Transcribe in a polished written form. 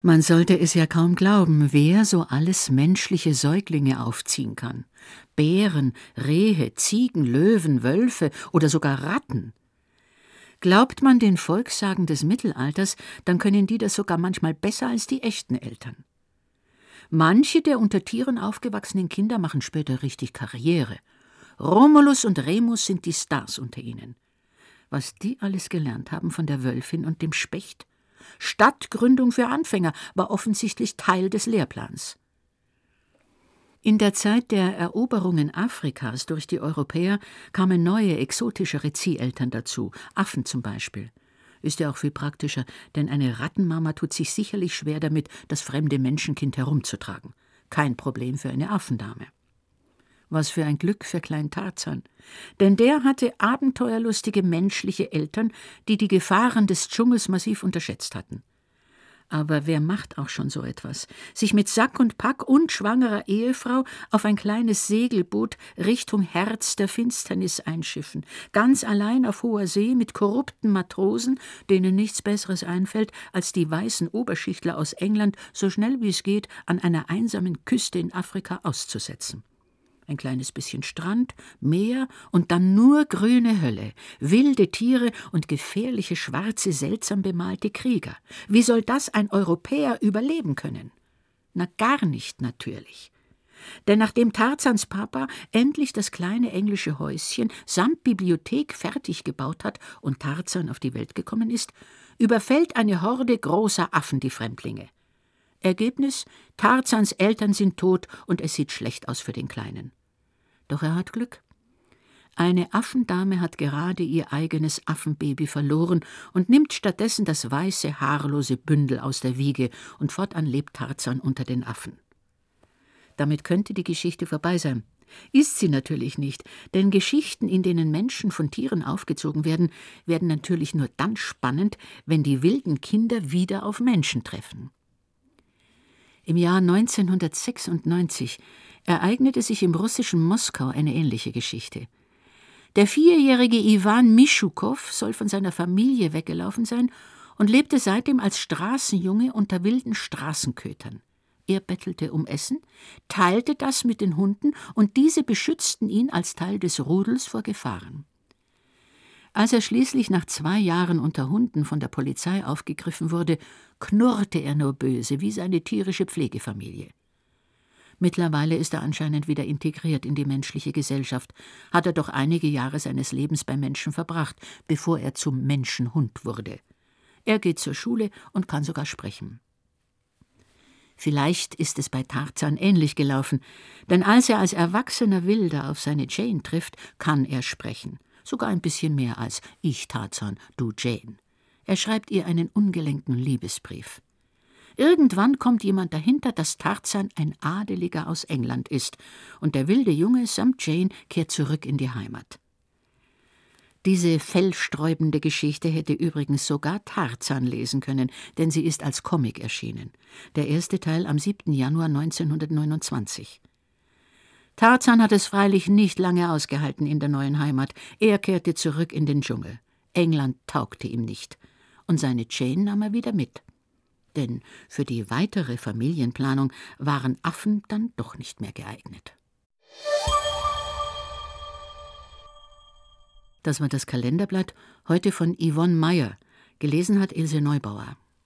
Man sollte es ja kaum glauben, wer so alles menschliche Säuglinge aufziehen kann. Bären, Rehe, Ziegen, Löwen, Wölfe oder sogar Ratten. Glaubt man den Volkssagen des Mittelalters, dann können die das sogar manchmal besser als die echten Eltern. Manche der unter Tieren aufgewachsenen Kinder machen später richtig Karriere. Romulus und Remus sind die Stars unter ihnen. Was die alles gelernt haben von der Wölfin und dem Specht. Stadtgründung für Anfänger war offensichtlich Teil des Lehrplans. In der Zeit der Eroberungen Afrikas durch die Europäer kamen neue, exotischere Zieheltern dazu, Affen zum Beispiel. Ist ja auch viel praktischer, denn eine Rattenmama tut sich sicherlich schwer damit, das fremde Menschenkind herumzutragen. Kein Problem für eine Affendame. Was für ein Glück für Klein Tarzan. Denn der hatte abenteuerlustige menschliche Eltern, die die Gefahren des Dschungels massiv unterschätzt hatten. Aber wer macht auch schon so etwas? Sich mit Sack und Pack und schwangerer Ehefrau auf ein kleines Segelboot Richtung Herz der Finsternis einschiffen, ganz allein auf hoher See mit korrupten Matrosen, denen nichts Besseres einfällt, als die weißen Oberschichtler aus England so schnell wie es geht an einer einsamen Küste in Afrika auszusetzen. Ein kleines bisschen Strand, Meer und dann nur grüne Hölle, wilde Tiere und gefährliche, schwarze, seltsam bemalte Krieger. Wie soll das ein Europäer überleben können? Na, gar nicht natürlich. Denn nachdem Tarzans Papa endlich das kleine englische Häuschen samt Bibliothek fertig gebaut hat und Tarzan auf die Welt gekommen ist, überfällt eine Horde großer Affen die Fremdlinge. Ergebnis: Tarzans Eltern sind tot und es sieht schlecht aus für den Kleinen. Doch er hat Glück. Eine Affendame hat gerade ihr eigenes Affenbaby verloren und nimmt stattdessen das weiße, haarlose Bündel aus der Wiege und fortan lebt Tarzan unter den Affen. Damit könnte die Geschichte vorbei sein. Ist sie natürlich nicht, denn Geschichten, in denen Menschen von Tieren aufgezogen werden, werden natürlich nur dann spannend, wenn die wilden Kinder wieder auf Menschen treffen. Im Jahr 1996 ereignete sich im russischen Moskau eine ähnliche Geschichte. Der 4-jährige Iwan Mischukow soll von seiner Familie weggelaufen sein und lebte seitdem als Straßenjunge unter wilden Straßenkötern. Er bettelte um Essen, teilte das mit den Hunden und diese beschützten ihn als Teil des Rudels vor Gefahren. Als er schließlich nach 2 Jahren unter Hunden von der Polizei aufgegriffen wurde, knurrte er nur böse wie seine tierische Pflegefamilie. Mittlerweile ist er anscheinend wieder integriert in die menschliche Gesellschaft, hat er doch einige Jahre seines Lebens bei Menschen verbracht, bevor er zum Menschenhund wurde. Er geht zur Schule und kann sogar sprechen. Vielleicht ist es bei Tarzan ähnlich gelaufen, denn als er als erwachsener Wilder auf seine Jane trifft, kann er sprechen. Sogar ein bisschen mehr als »Ich Tarzan, du Jane«. Er schreibt ihr einen ungelenkten Liebesbrief. Irgendwann kommt jemand dahinter, dass Tarzan ein Adeliger aus England ist, und der wilde Junge samt Jane kehrt zurück in die Heimat. Diese fellsträubende Geschichte hätte übrigens sogar Tarzan lesen können, denn sie ist als Comic erschienen. Der erste Teil am 7. Januar 1929. Tarzan hat es freilich nicht lange ausgehalten in der neuen Heimat. Er kehrte zurück in den Dschungel. England taugte ihm nicht. Und seine Jane nahm er wieder mit. Denn für die weitere Familienplanung waren Affen dann doch nicht mehr geeignet. Das war das Kalenderblatt, heute von Yvonne Meyer. Gelesen hat Ilse Neubauer.